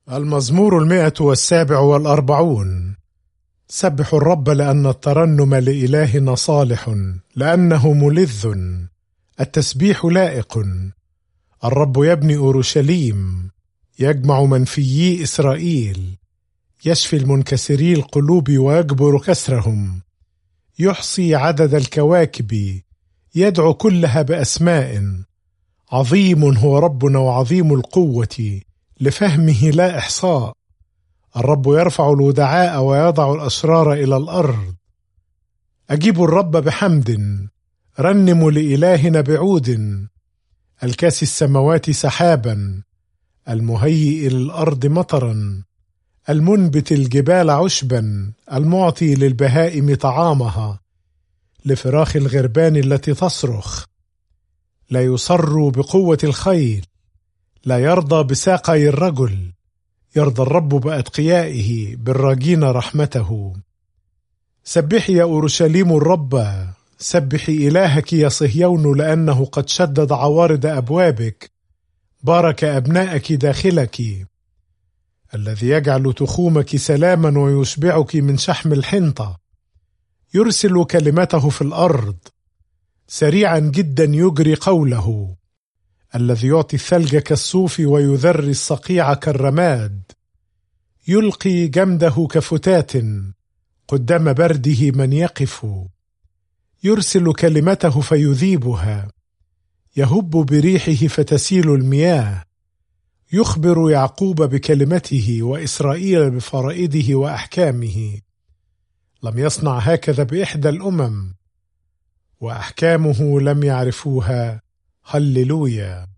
المزمور 147. سبحوا الرب لأن الترنم لإلهنا صالح، لأنه ملذ، التسبيح لائق. الرب يبني أورشليم، يجمع منفيي إسرائيل، يشفي المنكسري القلوب ويجبر كسرهم، يحصي عدد الكواكب، يدعو كلها بأسماء. عظيم هو ربنا وعظيم القوة، لفهمه لا إحصاء. الرب يرفع الودعاء ويضع الأشرار إلى الأرض. أجيبوا الرب بحمد، رنموا لإلهنا بعود. الكاسي السماوات سحابا، المهيئ للأرض مطرا، المنبت الجبال عشبا، المعطي للبهائم طعامها، لفراخ الغربان التي تصرخ. لا يصر بقوة الخيل، لا يرضى بساقي الرجل. يرضى الرب بأتقيائه، بالراجين رحمته. سبحي يا أورشليم الرب، سبحي إلهك يا صهيون، لأنه قد شدد عوارض أبوابك، بارك أبناءك داخلك. الذي يجعل تخومك سلاما ويشبعك من شحم الحنطة، يرسل كلمته في الأرض، سريعا جدا يجري قوله. الذي يعطي الثلج كالصوف ويذري الصقيع كالرماد، يلقي جمده كفتات قدام برده من يقف. يرسل كلمته فيذيبها، يهب بريحه فتسيل المياه. يخبر يعقوب بكلمته وإسرائيل بفرائده وأحكامه. لم يصنع هكذا بإحدى الأمم، وأحكامه لم يعرفوها. هللويا.